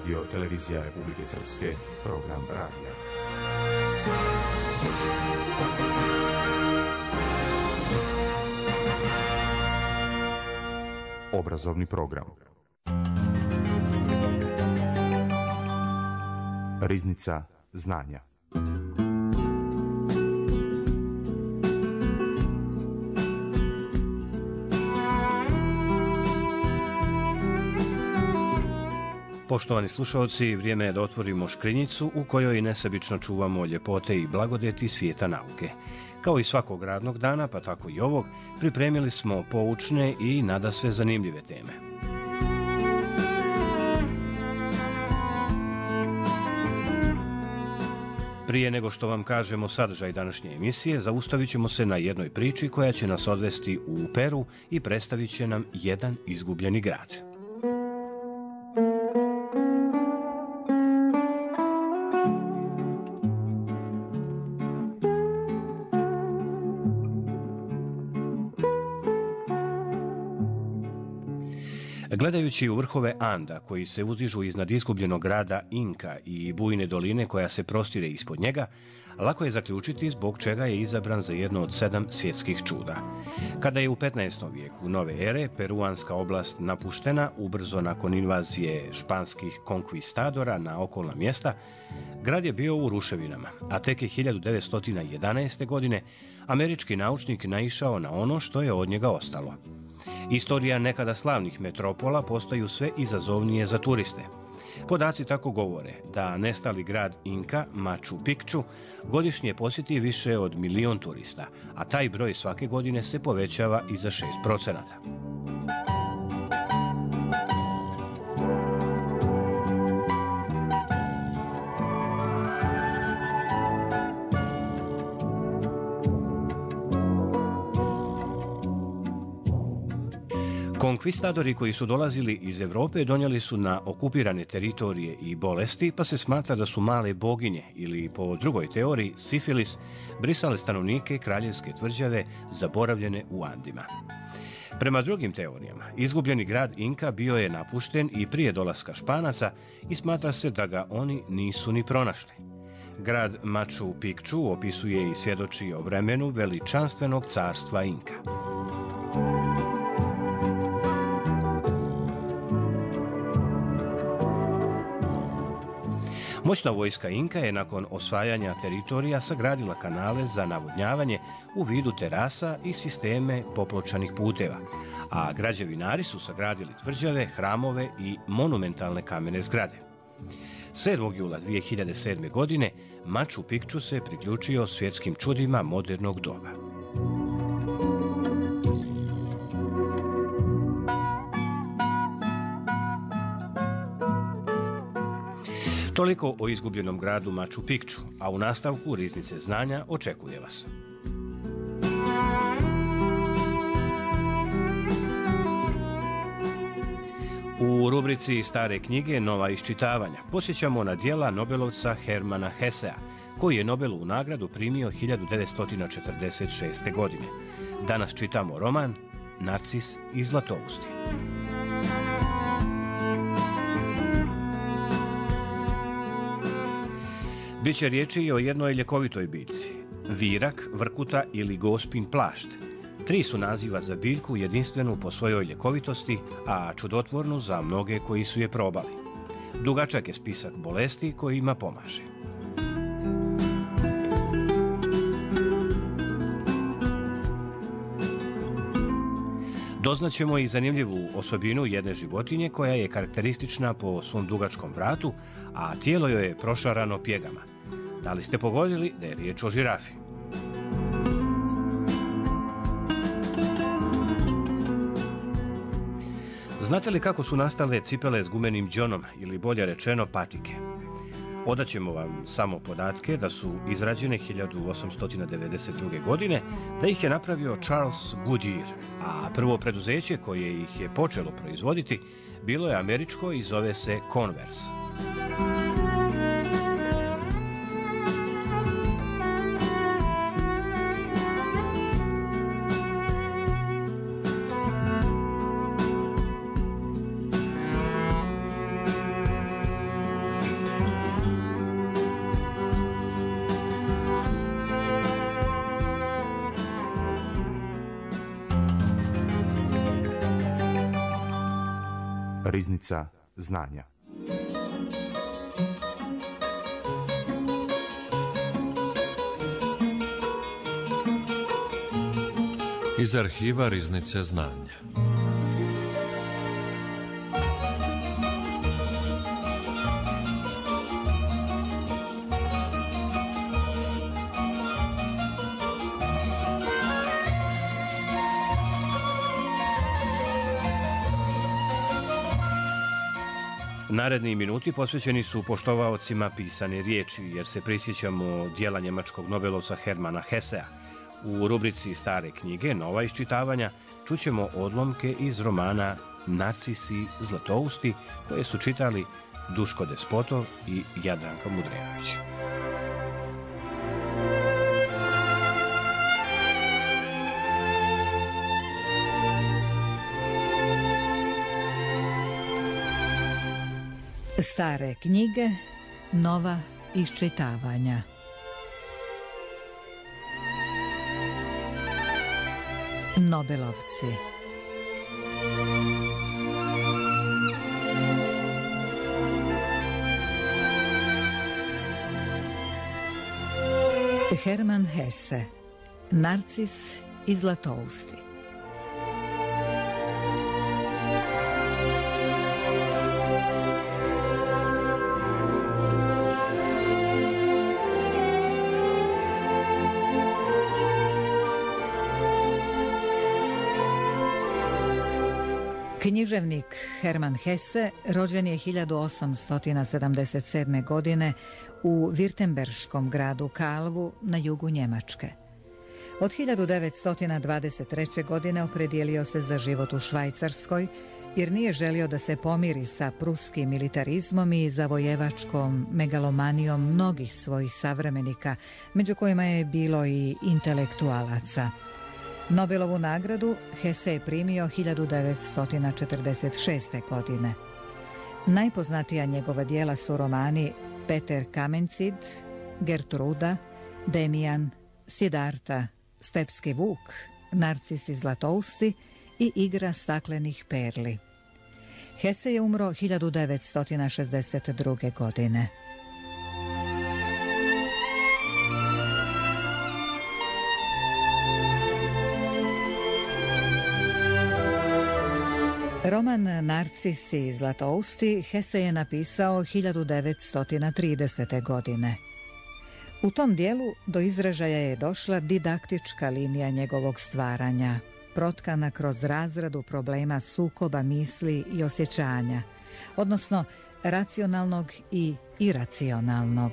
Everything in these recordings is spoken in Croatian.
Radio Televizija Republike Srpske, program radija. Obrazovni program. Riznica znanja. Poštovani slušalci, vrijeme je da otvorimo škrinjicu u kojoj nesebično čuvamo ljepote i blagodeti svijeta nauke. Kao i svakog radnog dana, pa tako i ovog, pripremili smo poučne i nadasve zanimljive teme. Prije nego što vam kažemo sadržaj današnje emisije, zaustavit ćemo se na jednoj priči koja će nas odvesti u Peru i predstavit će nam jedan izgubljeni grad. Gledajući u vrhove Anda, koji se uzdižu iznad izgubljenog grada Inka i bujne doline koja se prostire ispod njega, lako je zaključiti zbog čega je izabran za jedno od 7 svjetskih čuda. Kada je u 15. vijeku nove ere peruanska oblast napuštena ubrzo nakon invazije španskih konkvistadora na okolna mjesta, grad je bio u ruševinama, a tek je 1911. godine američki naučnik naišao na ono što je od njega ostalo. Istorija nekada slavnih metropola postaju sve izazovnije za turiste. Podaci tako govore da nestali grad Inka, Machu Picchu, godišnje posjeti više od 1 milion turista, a taj broj svake godine se povećava i za 6%. Konkvistadori koji su dolazili iz Europe donijeli su na okupirane teritorije i bolesti, pa se smatra da su male boginje ili po drugoj teoriji sifilis brisale stanovnike kraljevske tvrđave zaboravljene u Andima. Prema drugim teorijama, izgubljeni grad Inka bio je napušten i prije dolaska Španaca i smatra se da ga oni nisu ni pronašli. Grad Machu Picchu opisuje i svjedoči o vremenu veličanstvenog carstva Inka. Moćna vojska Inka je nakon osvajanja teritorija sagradila kanale za navodnjavanje u vidu terasa i sisteme popločanih puteva, a građevinari su sagradili tvrđave, hramove i monumentalne kamene zgrade. 7. jula 2007. godine Machu Picchu se priključio svjetskim čudima modernog doba. Toliko o izgubljenom gradu Machu Picchu, a u nastavku Riznice znanja očekuje vas. U rubrici Stare knjige nova iščitavanja posjećamo na djela Nobelovca Hermana Hessea, koji je Nobelovu nagradu primio 1946. godine. Danas čitamo roman Narcis i Zlatousti. Biće riječi i o jednoj ljekovitoj biljci. Virak, vrkuta ili gospin plašt. 3 su naziva za biljku jedinstvenu po svojoj ljekovitosti, a čudotvornu za mnoge koji su je probali. Dugačak je spisak bolesti kojima pomaže. Doznaćemo i zanimljivu osobinu jedne životinje koja je karakteristična po svom dugačkom vratu, a tijelo joj je prošarano pjegama. Da li ste pogodili da je riječ o žirafi? Znate li kako su nastale cipele s gumenim đonom ili bolje rečeno patike? Odaćemo vam samo podatke da su izrađene 1892. godine, da ih je napravio Charles Goodyear, a prvo preduzeće koje ih je počelo proizvoditi bilo je američko i zove se Converse. Riznica znanja. Iz arhiva Riznice znanja. Naredni minuti posvećeni su poštovaocima pisane riječi, jer se prisjećamo dijela njemačkog nobelovca Hermana Hessea. U rubrici Stare knjige, nova iščitavanja, čućemo odlomke iz romana Narcisi Zlatousti, koje su čitali Duško Despotov i Jadranka Mudrenović. Stare knjige, nova iščitavanja. Nobelovci. Herman Hesse, Narcis i Zlatousti. Književnik Herman Hesse rođen je 1877. godine u Virtemberškom gradu Kalvu na jugu Njemačke. Od 1923. godine opredijelio se za život u Švajcarskoj jer nije želio da se pomiri sa pruskim militarizmom i zavojevačkom megalomanijom mnogih svojih savremenika, među kojima je bilo i intelektualaca. Nobelovu nagradu Hesse je primio 1946. godine. Najpoznatija njegova djela su romani Peter Kamencid, Gertruda, Demijan, Siddharta, Stepski vuk, Narcis i Zlatousti i Igra staklenih perli. Hesse je umro 1962. godine. Roman Narcis i Zlatousti Hesse je napisao 1930. godine. U tom dijelu do izražaja je došla didaktička linija njegovog stvaranja, protkana kroz razradu problema sukoba misli i osjećanja, odnosno racionalnog i iracionalnog.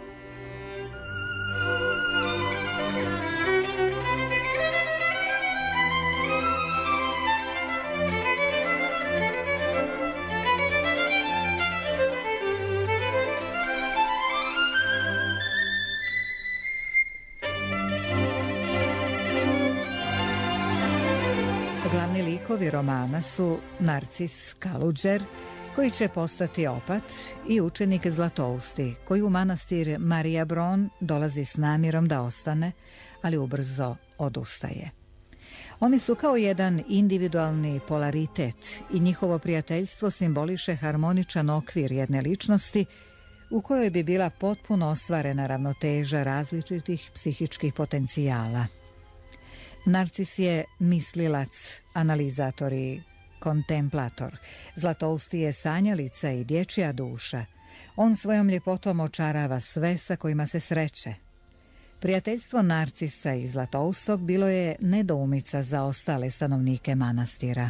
Glavni likovi romana su Narcis Kaluđer, koji će postati opat, i učenik Zlatousti, koji u manastir Marija Bron dolazi s namjerom da ostane, ali ubrzo odustaje. Oni su kao jedan individualni polaritet i njihovo prijateljstvo simboliše harmoničan okvir jedne ličnosti u kojoj bi bila potpuno ostvarena ravnoteža različitih psihičkih potencijala. Narcis je mislilac, analizator i kontemplator. Zlatousti je sanjalica i dječja duša. On svojom ljepotom očarava sve sa kojima se sreće. Prijateljstvo Narcisa i Zlatoustog bilo je nedoumica za ostale stanovnike manastira.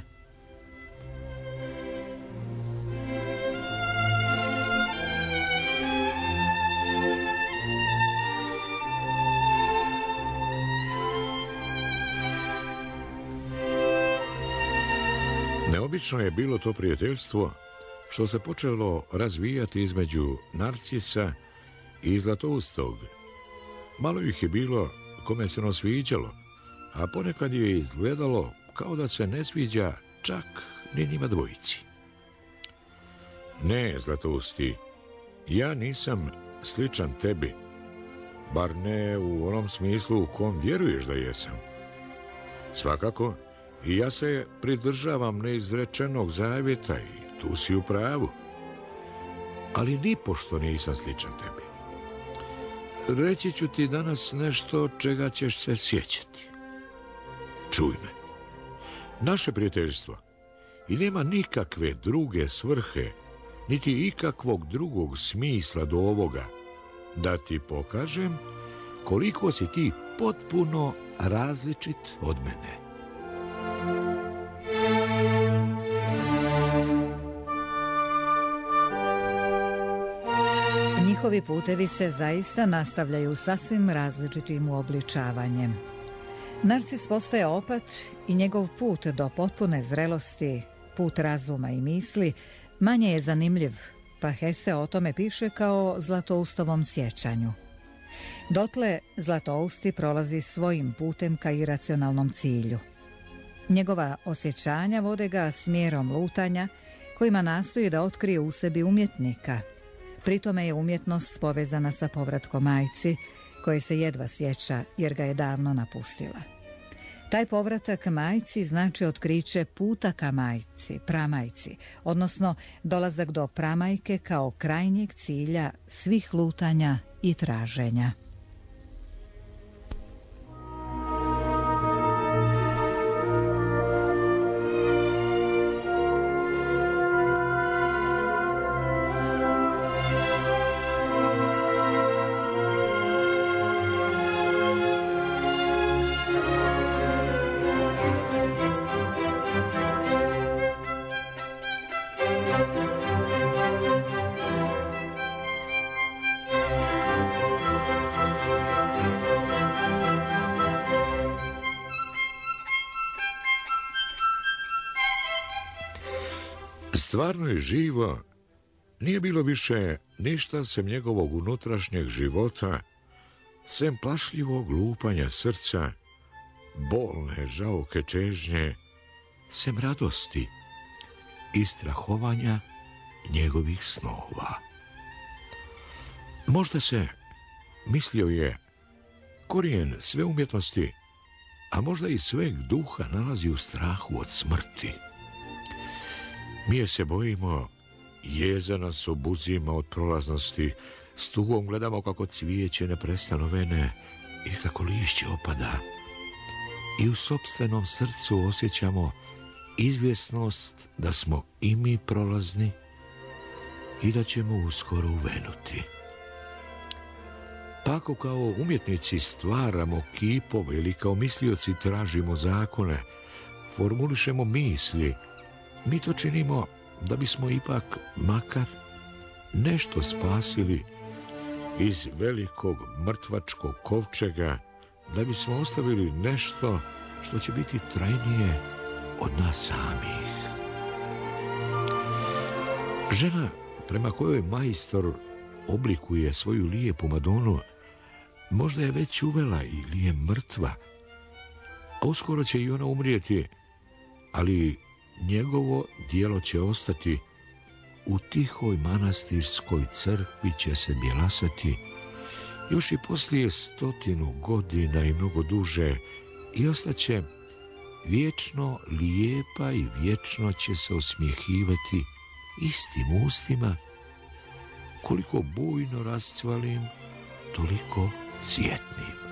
Neobično je bilo to prijateljstvo što se počelo razvijati između Narcisa i Zlatoustog. Malo ih je bilo kome se ono sviđalo, a ponekad je izgledalo kao da se ne sviđa čak ni njima dvojici. Ne, Zlatousti, ja nisam sličan tebi, bar ne u onom smislu u kom vjeruješ da jesam. Svakako, i ja se pridržavam neizrečenog zavjeta i tu si u pravu. Ali nipošto nisam sličan tebi. Reći ću ti danas nešto čega ćeš se sjećati. Čuj me. Naše prijateljstvo i nema nikakve druge svrhe, niti ikakvog drugog smisla do ovoga, da ti pokažem koliko si ti potpuno različit od mene. Njihovi putevi se zaista nastavljaju sasvim različitim uobličavanjem. Narcis postaje opat i njegov put do potpune zrelosti, put razuma i misli, manje je zanimljiv, pa Hese o tome piše kao Zlatoustovom sjećanju. Dotle Zlatousti prolazi svojim putem ka iracionalnom cilju. Njegova osjećanja vode ga smjerom lutanja, kojima nastoji da otkrije u sebi umjetnika. Pritome je umjetnost povezana sa povratkom majci, koje se jedva sjeća jer ga je davno napustila. Taj povratak majci znači otkriće puta ka majci, pramajci, odnosno dolazak do pramajke kao krajnjeg cilja svih lutanja i traženja. Stvarno i živo nije bilo više ništa sem njegovog unutrašnjeg života, sem plašljivog lupanja srca, bolne, žauke čežnje, sem radosti i strahovanja njegovih snova. Možda se, mislio je, korijen sve umjetnosti, a možda i sveg duha nalazi u strahu od smrti. Mi je se bojimo, jeza nas obuzima od prolaznosti, s tugom gledamo kako cvijeće neprestano vene i kako lišće opada. I u sopstvenom srcu osjećamo izvjesnost da smo i mi prolazni i da ćemo uskoro uvenuti. Tako kao umjetnici stvaramo kipove ili kao mislioci tražimo zakone, formulišemo misli, mi to činimo da bismo ipak makar nešto spasili iz velikog mrtvačkog kovčega, da bismo ostavili nešto što će biti trajnije od nas samih. Žena prema kojoj majstor oblikuje svoju lijepu Madonu možda je već uvela ili je mrtva, a uskoro će i ona umrijeti, ali njegovo djelo će ostati u tihoj manastirskoj crkvi, će se bjelasati još i poslije 100 godina i mnogo duže i ostaće vječno lijepa i vječno će se osmjehivati istim ustima, koliko bujno rascvalim, toliko cvjetnim.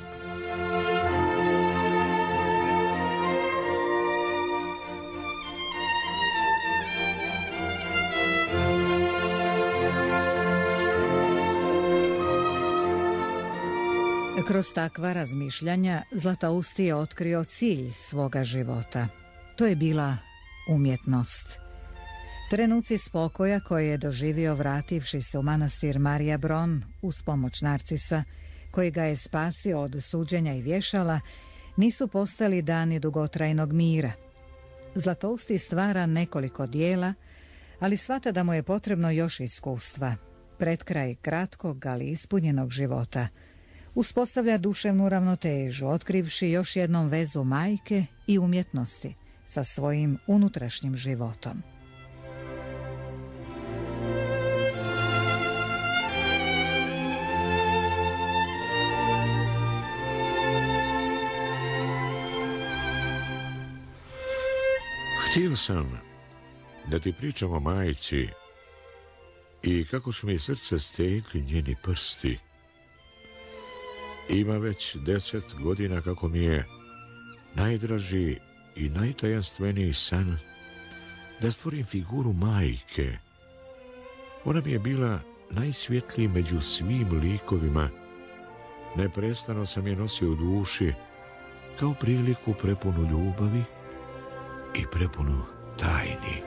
Kroz takva razmišljanja Zlatousti je otkrio cilj svoga života. To je bila umjetnost. Trenuci spokoja koje je doživio vrativši se u manastir Marija Bron uz pomoć Narcisa, koji ga je spasio od suđenja i vješala, nisu postali dani dugotrajnog mira. Zlatousti stvara nekoliko dijela, ali shvata da mu je potrebno još iskustva. Pred kraj kratkog, ali ispunjenog života uspostavlja duševnu ravnotežu, otkrivši još jednom vezu majke i umjetnosti sa svojim unutrašnjim životom. Htio sam da ti pričam o majci i kako su mi srce stegli njeni prsti. Ima već 10 godina kako mi je najdraži i najtajanstveniji san da stvorim figuru majke. Ona mi je bila najsvjetliji među svim likovima. Neprestano sam je nosio u duši kao priliku prepunu ljubavi i prepunu tajni.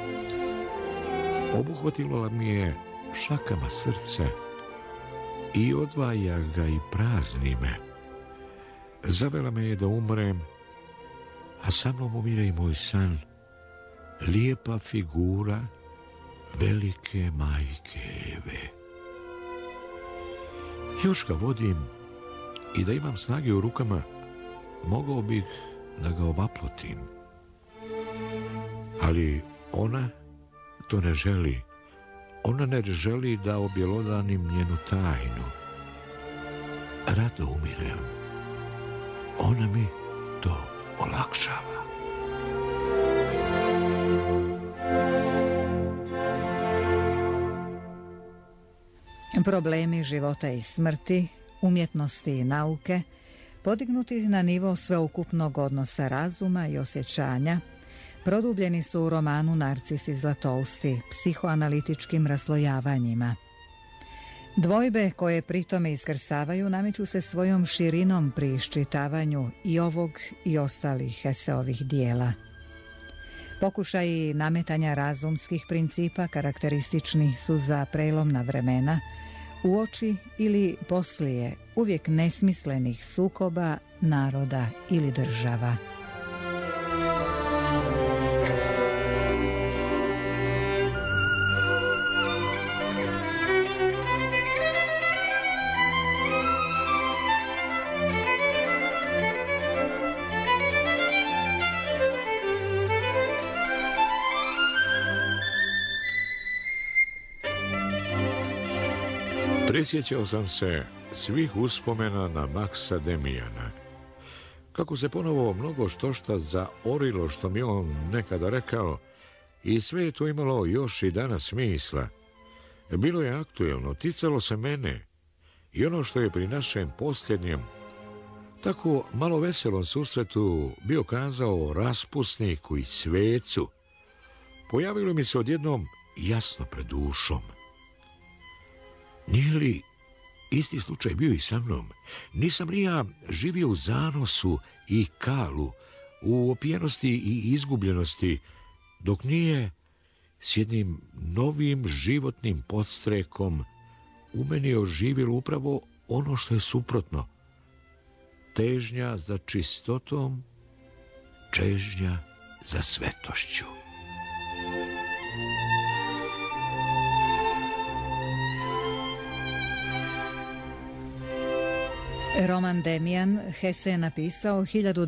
Obuhvatila mi je šakama srce i odvaja ga i prazni me. Zavela me je da umrem, a sa mnom umire i moj san, lijepa figura velike majke Eve. Još ga vodim i da imam snage u rukama, mogao bih da ga ovaplotim. Ali ona to ne želi. Ona ne želi da objelodanim njenu tajnu. Rado umirem. Ona mi to olakšava. Problemi života i smrti, umjetnosti i nauke, podignuti na nivo sveukupnog odnosa razuma i osjećanja, produbljeni su u romanu Narcis i Zlatousti psihoanalitičkim raslojavanjima. Dvojbe koje pritome iskrsavaju nameću se svojom širinom pri iščitavanju i ovog i ostalih eseovih dijela. Pokušaji nametanja razumskih principa karakteristični su za prelomna vremena, uoči ili poslije uvijek nesmislenih sukoba naroda ili država. Prisjećao sam se svih uspomena na Maksa Demijana. Kako se ponovo mnogo štošta zaorilo što mi on nekada rekao, i sve je to imalo još i danas smisla. Bilo je aktuelno, ticalo se mene i ono što je pri našem posljednjem, tako malo veselom susretu bio kazao o raspusniku i svecu, pojavilo mi se odjednom jasno pred dušom. Nije li isti slučaj bio i sa mnom? Nisam li ja živio u zanosu i kalu, u opijenosti i izgubljenosti, dok nije s jednim novim životnim podstrekom u meni oživjelo upravo ono što je suprotno. Težnja za čistotom, čežnja za svetošću. Roman Demijan Hesse je napisao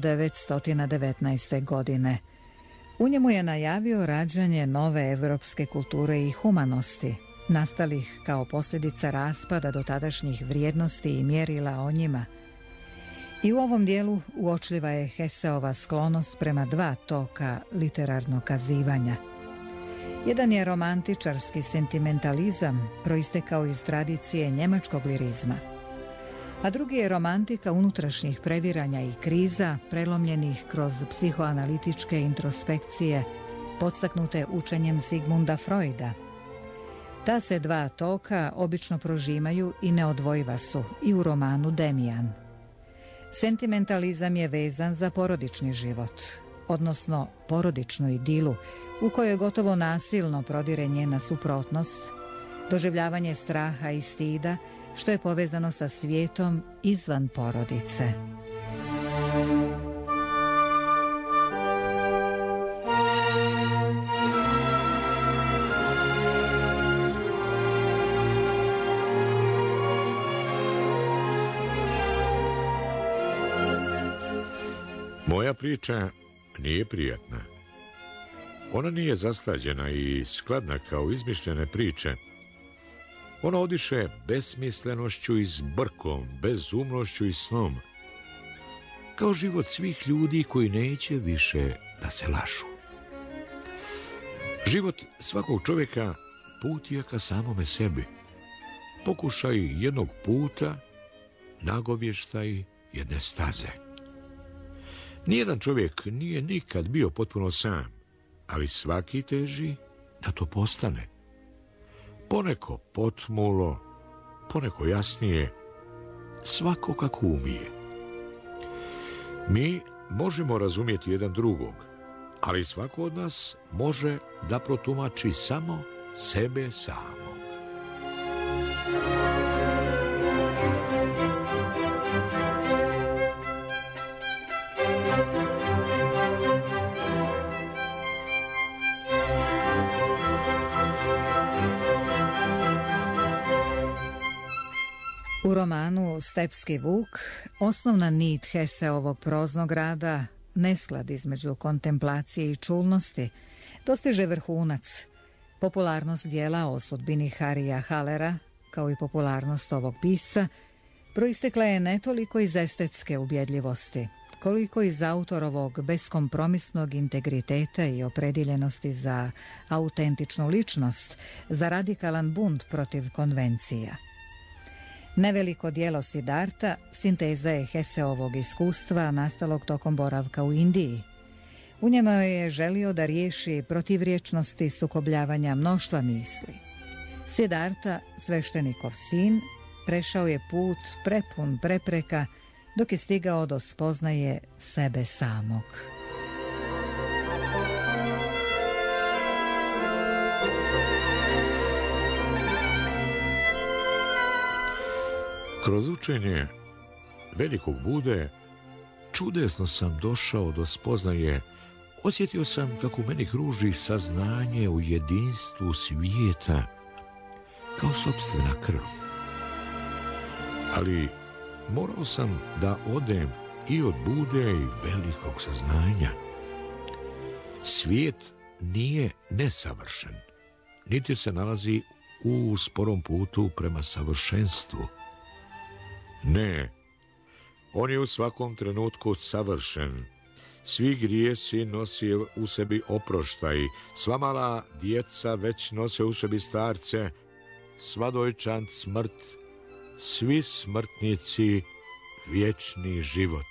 1919. godine. U njemu je najavio rađanje nove evropske kulture i humanosti, nastalih kao posljedica raspada dotadašnjih vrijednosti i mjerila o njima. I u ovom dijelu uočljiva je Hesseova sklonost prema dva toka literarnog kazivanja. Jedan je romantičarski sentimentalizam, proistekao iz tradicije njemačkog lirizma, a drugi je romantika unutrašnjih previranja i kriza prelomljenih kroz psihoanalitičke introspekcije podstaknute učenjem Sigmunda Freuda. Ta se dva toka obično prožimaju i neodvojiva su i u romanu Demijan. Sentimentalizam je vezan za porodični život, odnosno porodičnu idilu u kojoj gotovo nasilno prodire njena suprotnost, doživljavanje straha i stida, što je povezano sa svijetom izvan porodice. Moja priča nije prijatna. Ona nije zaslađena i skladna kao izmišljene priče. Ona odiše besmislenošću i zbrkom, bezumnošću i snom. Kao život svih ljudi koji neće više da se lažu. Život svakog čovjeka put je ka samome sebi. Pokušaj jednog puta, nagovještaj jedne staze. Nijedan čovjek nije nikad bio potpuno sam, ali svaki teži da to postane. Poneko potmulo, poneko jasnije, svako kako umije. Mi možemo razumjeti jedan drugog, ali svako od nas može da protumači samo sebe samog. U romanu Stepski vuk osnovna nit Heseovog proznog rada, nesklad između kontemplacije i čulnosti, dostiže vrhunac. Popularnost dijela o sudbini Harija Halera, kao i popularnost ovog pisca, proistekla je ne toliko iz estetske ubjedljivosti, koliko iz autorovog beskompromisnog integriteta i opredjeljenosti za autentičnu ličnost, za radikalan bunt protiv konvencija. Neveliko dijelo Siddharta sinteza je Heseovog iskustva nastalog tokom boravka u Indiji. U njemu je želio da riješi protivrječnosti sukobljavanja mnoštva misli. Siddharta, sveštenikov sin, prešao je put prepun prepreka dok je stigao do spoznaje sebe samog. Kroz učenje velikog Bude čudesno sam došao do spoznaje. Osjetio sam kako u meni kruži saznanje u jedinstvu svijeta kao sopstvena krv. Ali morao sam da odem i od Bude i velikog saznanja. Svijet nije nesavršen, niti se nalazi u sporom putu prema savršenstvu. Ne, on je u svakom trenutku savršen. Svi grijesi nosi u sebi oproštaj, sva mala djeca već nose u sebi starce, sva dojčan smrt, svi smrtnici vječni život.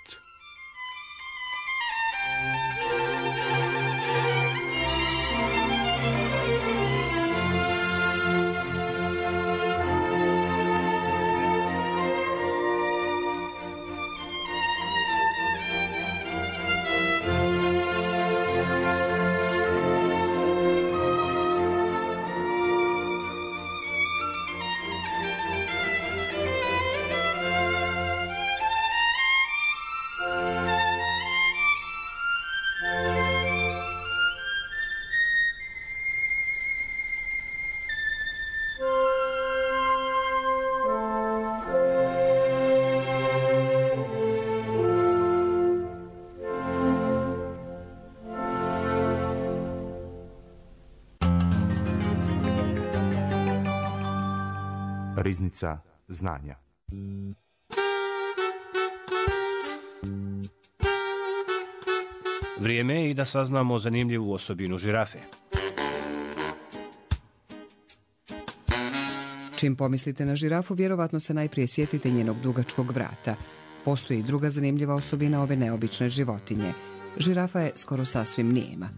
Riznica znanja. Vrijeme je i da saznamo zanimljivu osobinu žirafe. Čim pomislite na žirafu, vjerovatno se najprije sjetite njenog dugačkog vrata. Postoji i druga zanimljiva osobina ove neobične životinje. Žirafa je skoro sasvim nijema.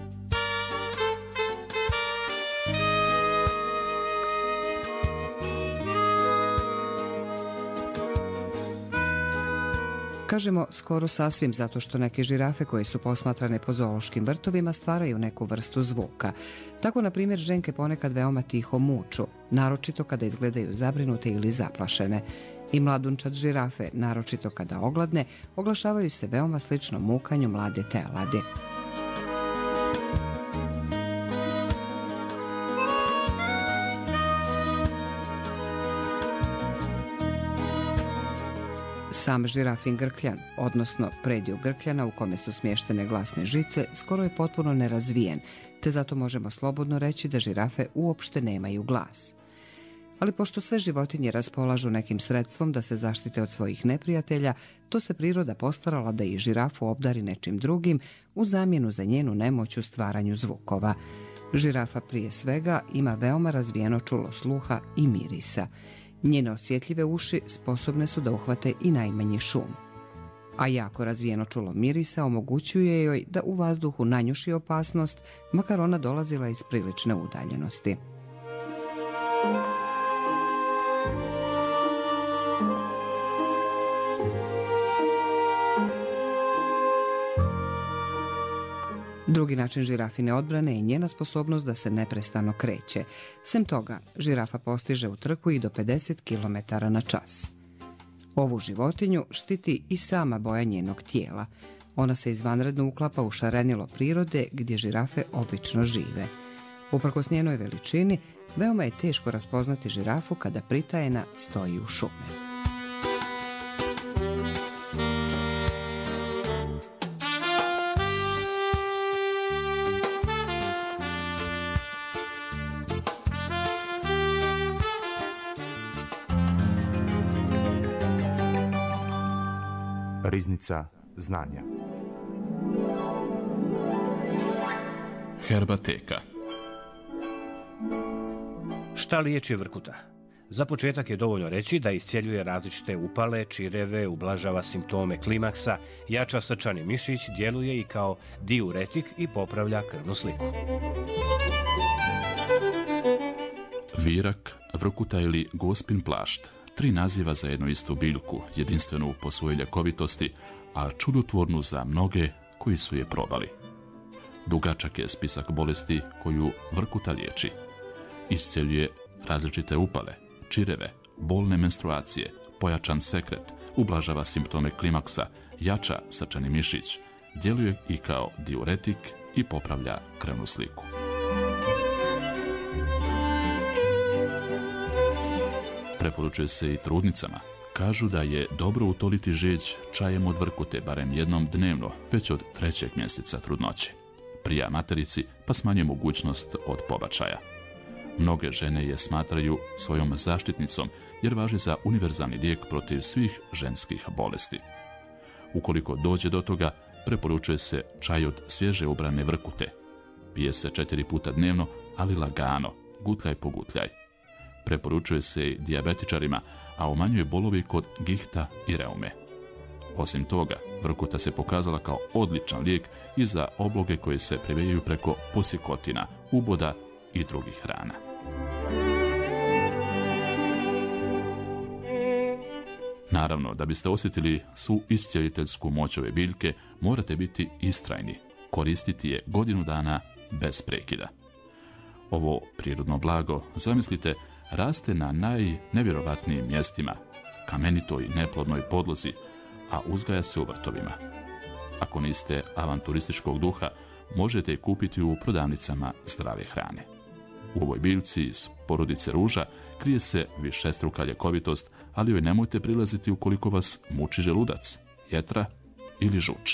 Kažemo skoro sasvim zato što neke žirafe koje su posmatrane po zoološkim vrtovima stvaraju neku vrstu zvuka. Tako, na primjer, ženke ponekad veoma tiho muču, naročito kada izgledaju zabrinute ili zaplašene. I mladunčad žirafe, naročito kada ogladne, oglašavaju se veoma slično mukanju mlade teladi. Sam žirafin grkljan, odnosno predio grkljana u kome su smještene glasne žice, skoro je potpuno nerazvijen, te zato možemo slobodno reći da žirafe uopšte nemaju glas. Ali pošto sve životinje raspolažu nekim sredstvom da se zaštite od svojih neprijatelja, to se priroda postarala da i žirafu obdari nečim drugim u zamjenu za njenu nemoć u stvaranju zvukova. Žirafa prije svega ima veoma razvijeno čulo sluha i mirisa. Njene osjetljive uši sposobne su da uhvate i najmanji šum. A jako razvijeno čulo mirisa omogućuje joj da u vazduhu nanjuši opasnost, makar ona dolazila iz prilične udaljenosti. Drugi način žirafine odbrane je njena sposobnost da se neprestano kreće. Sem toga, žirafa postiže u trku i do 50 km na čas. Ovu životinju štiti i sama boja njenog tijela. Ona se izvanredno uklapa u šarenilo prirode gdje žirafe obično žive. Uprkos njenoj veličini, veoma je teško raspoznati žirafu kada pritajena stoji u šumi. Riznica znanja. Herbateka. Šta liječi vrkuta? Za početak je dovoljno reći da iscjeljuje različite upale, čireve, ublažava simptome klimaksa, jača srčani mišić, djeluje i kao diuretik i popravlja krvnu sliku. Virak, vrkuta ili gospin plašt. 3 naziva za jednu istu biljku, jedinstvenu po svojoj ljekovitosti, a čudotvornu za mnoge koji su je probali. Dugačak je spisak bolesti koju vrkuta liječi. Iscjeljuje različite upale, čireve, bolne menstruacije, pojačan sekret, ublažava simptome klimaksa, jača srčani mišić, djeluje i kao diuretik i popravlja krvnu sliku. Preporučuje se i trudnicama. Kažu da je dobro utoliti žeđ čajem od vrkute barem jednom dnevno, već od 3. mjeseca trudnoće. Prija materici pa smanjuje mogućnost od pobačaja. Mnoge žene je smatraju svojom zaštitnicom jer važi za univerzalni lijek protiv svih ženskih bolesti. Ukoliko dođe do toga, preporučuje se čaj od svježe ubrane vrkute. Pije se 4 puta dnevno, ali lagano, gutljaj po gutljaj. Preporučuje se i dijabetičarima, a umanjuje bolovi kod gihta i reume. Osim toga, vrkuta se pokazala kao odličan lijek i za obloge koje se previjaju preko posjekotina, uboda i drugih rana. Naravno, da biste osjetili svu iscijeliteljsku moć ove biljke, morate biti istrajni. Koristiti je godinu dana bez prekida. Ovo prirodno blago, zamislite, raste na najnevjerovatnijim mjestima, kamenitoj neplodnoj podlozi, a uzgaja se u vrtovima. Ako niste avanturističkog duha, možete je kupiti u prodavnicama zdrave hrane. U ovoj biljci iz porodice ruža krije se višestruka ljekovitost, ali joj nemojte prilaziti ukoliko vas muči želudac, jetra ili žuč.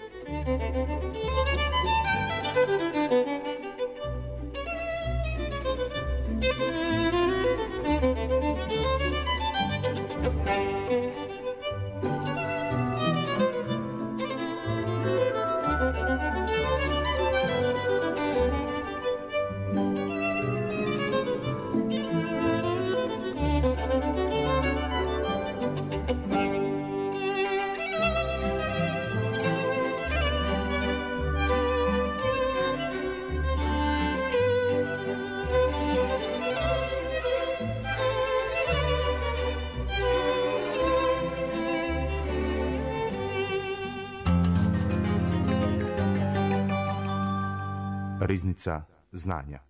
Riznica znanja.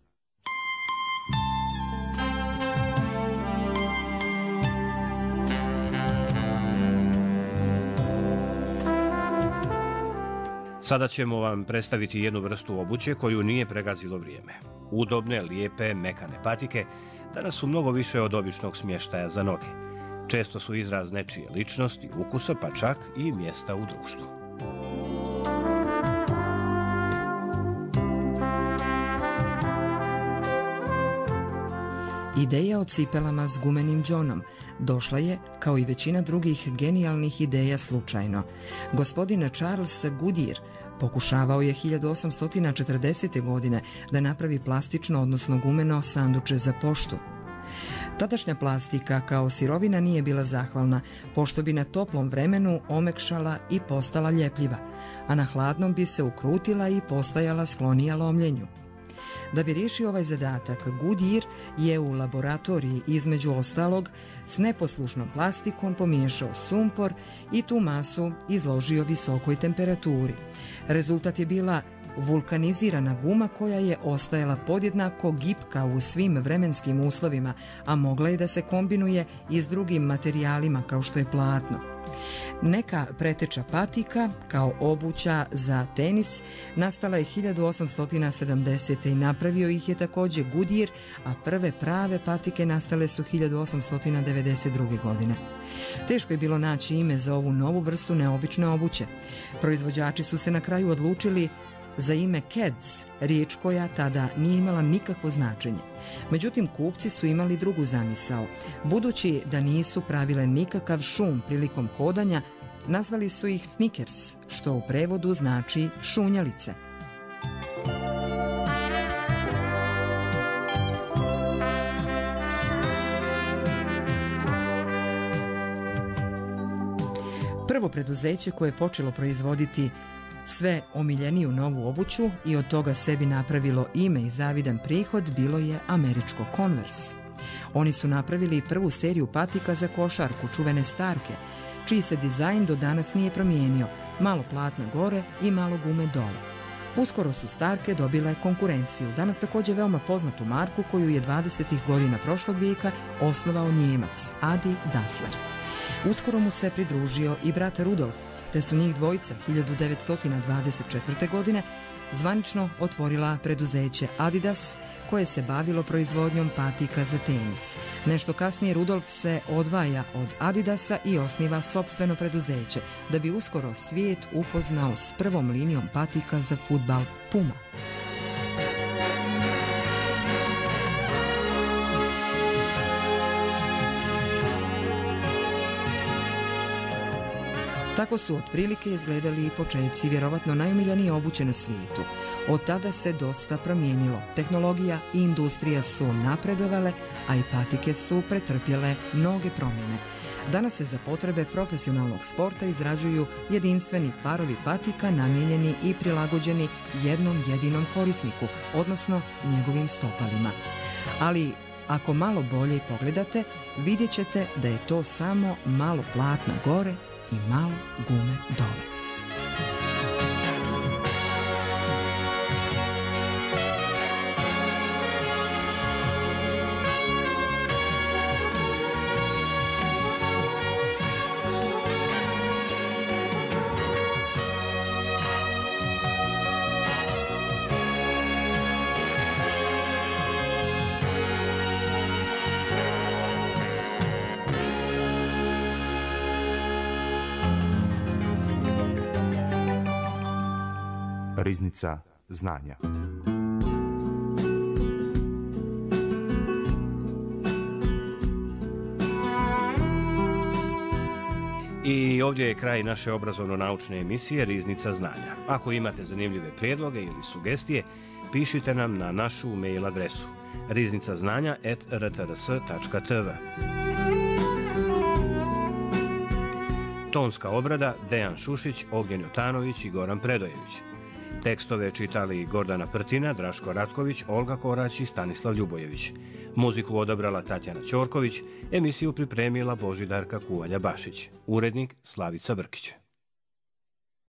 Sada ćemo vam predstaviti jednu vrstu obuće koju nije pregazilo vrijeme. Udobne, lijepe, mekane patike danas su mnogo više od običnog smještaja za noge. Često su izraz nečije ličnosti, ukusa, pa čak i mjesta u društvu. Ideja o cipelama s gumenim đonom došla je, kao i većina drugih genijalnih ideja, slučajno. Gospodin Charles Goodyear pokušavao je 1840. godine da napravi plastično, odnosno gumeno sanduče za poštu. Tadašnja plastika kao sirovina nije bila zahvalna, pošto bi na toplom vremenu omekšala i postala ljepljiva, a na hladnom bi se ukrutila i postajala sklonija lomljenju. Da bi riješio ovaj zadatak, Goodyear je u laboratoriji, između ostalog, s neposlušnom plastikom pomiješao sumpor i tu masu izložio visokoj temperaturi. Rezultat je bila vulkanizirana guma koja je ostajala podjednako gipka u svim vremenskim uslovima, a mogla je da se kombinuje i s drugim materijalima kao što je platno. Neka preteča patika, kao obuća za tenis, nastala je 1870. i napravio ih je također Goodyear, a prve prave patike nastale su 1892. godine. Teško je bilo naći ime za ovu novu vrstu neobične obuće. Proizvođači su se na kraju odlučili za ime Keds, riječ koja tada nije imala nikakvo značenje. Međutim, kupci su imali drugu zamisao. Budući da nisu pravile nikakav šum prilikom hodanja, nazvali su ih sneakers, što u prevodu znači šunjalice. Prvo preduzeće koje je počelo proizvoditi sve omiljeniju novu obuću i od toga sebi napravilo ime i zavidan prihod bilo je američko Converse. Oni su napravili prvu seriju patika za košarku, čuvene Starke, čiji se dizajn do danas nije promijenio, malo platna gore i malo gume dole. Uskoro su Starke dobile konkurenciju, danas također veoma poznatu marku koju je 20. godina prošlog vijeka osnovao Njemac, Adi Dassler. Uskoro mu se pridružio i brat Rudolf, te su njih dvojica 1924. godine zvanično otvorila preduzeće Adidas, koje se bavilo proizvodnjom patika za tenis. Nešto kasnije Rudolf se odvaja od Adidasa i osniva sopstveno preduzeće, da bi uskoro svijet upoznao s prvom linijom patika za fudbal Puma. Tako su otprilike izgledali i početci vjerovatno najomiljenije obuće na svijetu. Od tada se dosta promijenilo. Tehnologija i industrija su napredovale, a i patike su pretrpjele mnoge promjene. Danas se za potrebe profesionalnog sporta izrađuju jedinstveni parovi patika namijenjeni i prilagođeni jednom jedinom korisniku, odnosno njegovim stopalima. Ali ako malo bolje pogledate, vidjet ćete da je to samo malo platna gore i malo gume dole. Riznica znanja. I ovdje je kraj naše obrazovno-naučne emisije Riznica znanja. Ako imate zanimljive prijedloge ili sugestije, pišite nam na našu mail adresu riznicaznanja@rtrs.tv. Tonska obrada Dejan Šušić, Ognjen Jotanović i Goran Predojević. Tekstove čitali Gordana Prtina, Draško Ratković, Olga Korać i Stanislav Ljubojević. Muziku odabrala Tatjana Ćorković, emisiju pripremila Božidarka Kuvalja Bašić. Urednik Slavica Brkić.